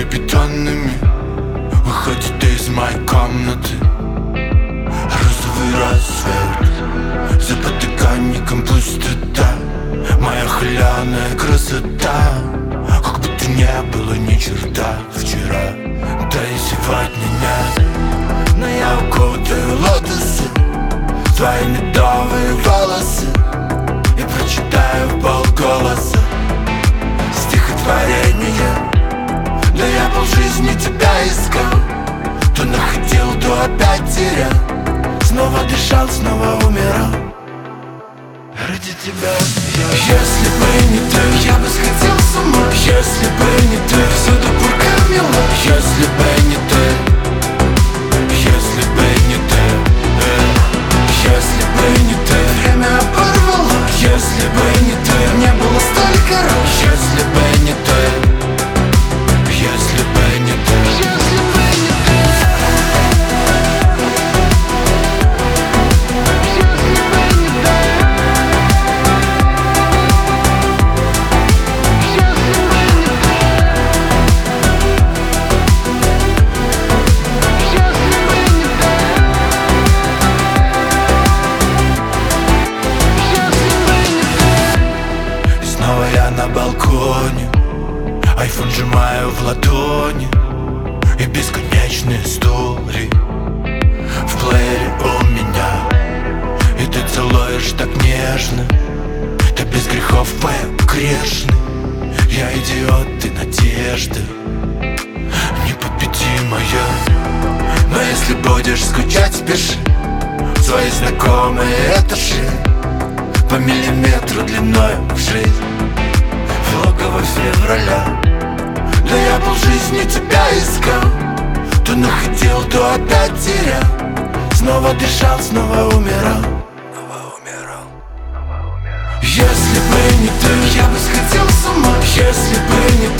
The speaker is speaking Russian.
бетонными выходит из моей комнаты. Розовый рассвет за подоконником пустота. Моя хляная красота, как будто не было ни черта вчера, да и сегодня нет. Но я укутаю лотосы твои медовые волосы и прочитаю в полголоса стихотворение. Да я полжизни тебя искал, то находил, то опять терял. Снова дышал, снова умирал ради тебя. Если бы не ты, я бы сходил с ума. Если бы не ты, все до пурга мила. Если бы не ты, если бы не ты, если бы не ты, время оборвало. Если бы не ты, не было столько раз. Если бы не ты, если бы не ты, если бы не ты, если бы не ты, если бы не ты, если бы не ты, если бы не ты. И снова я на балконе, айфон сжимаю в ладони, и бесконечные истории в плеере у меня. И ты целуешь так нежно, ты без грехов грешный. Я идиот, ты надежда непобедимая. Но если будешь скучать, спеши в свои знакомые этажи, по миллиметру длиной в жизнь, в логово февраля. Да я полжизни тебя искал, то находил, то опять терял. Снова дышал, снова умирал. Если бы не ты, я бы сходил с ума. Если бы не